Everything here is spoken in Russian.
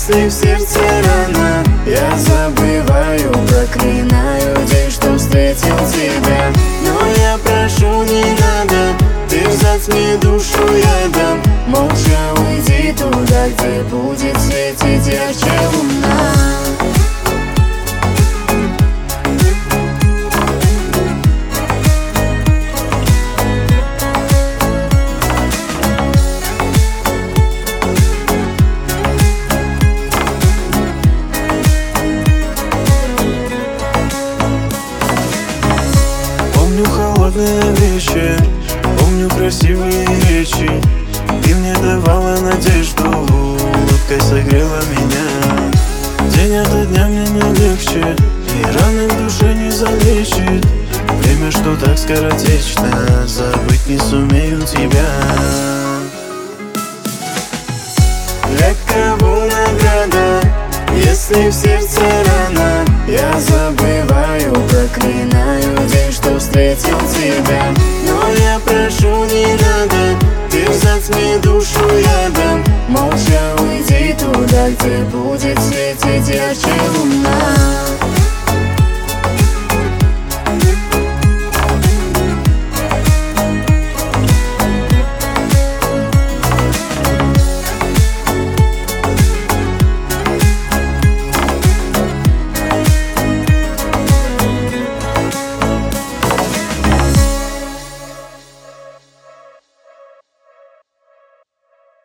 Если в сердце рана, я забываю, проклинаю день, что встретил тебя. Но я прошу, не надо, ты затмни душу ядом. Молча уйди туда, где будет светить ярче луна. Помню холодные вечер, помню красивые речи. Ты мне давала надежду, улыбкой согрела меня. День ото дня мне не легче, и раны в душе не залечит. Время, что так скоротечно, забыть не сумею тебя. Для кого награда, если в сердце рана? Я забываю, проклинаю день, что встретил тебя. Но я прошу, не надо, ты затмни душу ядом. Молча уйди туда, где будет светить ярче луна.